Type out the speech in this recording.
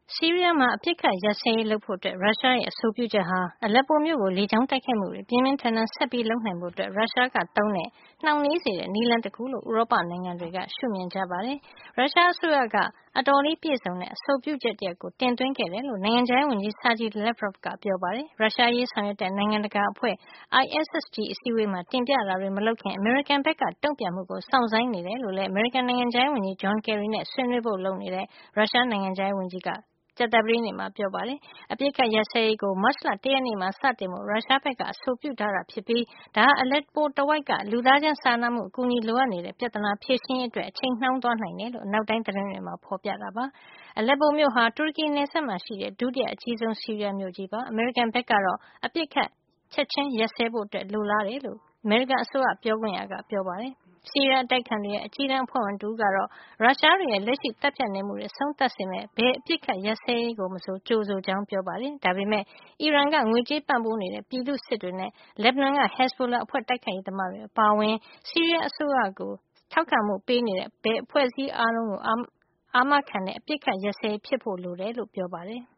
ဆီးရီးယားမှာအပစ်အခတ်ရပ်စဲရေးလုပ်ဖို့ရုရှားရဲ့အဆိုပြုချက်ဟာအလက်ပိုမြို့ကိုလေကြောင်းတိုက်ခိုက်မှုတွေပြင်းပြင်းထန်ထန်ဆက်ပြီးလုပ်နိုင်ဖို့ရုရှားကသုံးတဲ့နှောင့်နှေးစေတဲ့နည်းလမ်းတခုလို့ဥရောပနိုင်ငံတွေကရှုမြင်ကြပါတယ်။ရုရှားအစိုးရကအတော်လေးပြည့်စုံတဲ့အဆိုပြုချက်တရပ်ကိုတင်သွင်းခဲ့တယ်လို့နိုင်ငံခြားရေးဝန်ကြီး Sergei Lavrov ကပြောပါတယ်။ရုရှားရေးဆောင်ရွက်တဲ့နိုင်ငံတကာအဖွဲ့ ISSG အစည်းအဝေးမှာတင်ပြတာတွေမလုပ်ခင်အမေရိကန်ဘက်ကတုံ့ပြန်မှုကိုစောင့်ဆိုင်းနေတယ်လို့လည်းအမေရိကန်နိုင်ငံခြားရေးဝန်ကြီး John Kerry နဲ့ဆွေးနွေးဖို့လုပ်နေတဲ့ရုရှားနိုင်ငံခြားရေးဝန်ကြီးကကြာသပတေးနေ့မှာပြောပါတယ်။အပစ်အခတ်ရပ်စဲရေးကိုမတ်လ ၁ ရက်နေ့မှာစတင်ဖို့ရုရှားဘက်ကအဆိုပြုထားတာဖြစ်ပြီးဒါဟာအလက်ပိုတဝိုက်ကလူသားချင်းစာနာမှုအကူအညီလိုအပ်နေတဲ့ပြဿနာဖြေရှင်းရေးအတွက်အချိန်နှောင်းသွားနိုင်တယ်လို့အနောက်တိုင်းသတင်းတွေမှာဖေါ်ပြထားပါတယ်။အလက်ပိုမြို့ဟာတူရကီနယ်စပ်မှာရှိတဲ့ဒုတိယအကြီးဆုံးဆီးရီးယားမြို့ကြီးဖြစ်ပါတယ်။အမေရိကန်ဘက်ကတော့အပစ်အခတ်ချက်ချင်းရပ်စဲဖို့လိုလားတယ်လို့အမေရိကန်အစိုးရပြောခွင့်ရကပြောပါတယ်။ဆီးရီးယားအတိုက်အခံတွေရဲ့အကြီးတန်းအဖွဲ့ဝင်တဦးကတော့ရုရှားတွေရဲ့လက်ရှိသတ်ဖြတ်နေမှုတွေအဆုံးသတ်စေမယ့်ဘယ်အပစ်အခတ်ရပ်စဲရေးကိုမဆိုကြိုဆိုကြောင်းပြောပါတယ်။ဒါပေမယ့်အီရန်ကငွေကြေးပံ့ပိုးနေတဲ့ပြည်သူ့စစ်တွေနဲ့လက်ဘနွန်က Hezbollah အဖွဲ့တိုက်ခိုက်ရေးသမားတွေအပါအဝင်ဆီးရီးယားအစိုးရကိုထောက်ခံမှုပေးနေတဲ့ဘယ်အဖွဲ့အစည်းအားလုံးကိုအာမခံတဲ့အပစ်အခတ်ရပ်စဲရေးဖြစ်ဖို့လိုတယ်လို့ပြောပါတယ်။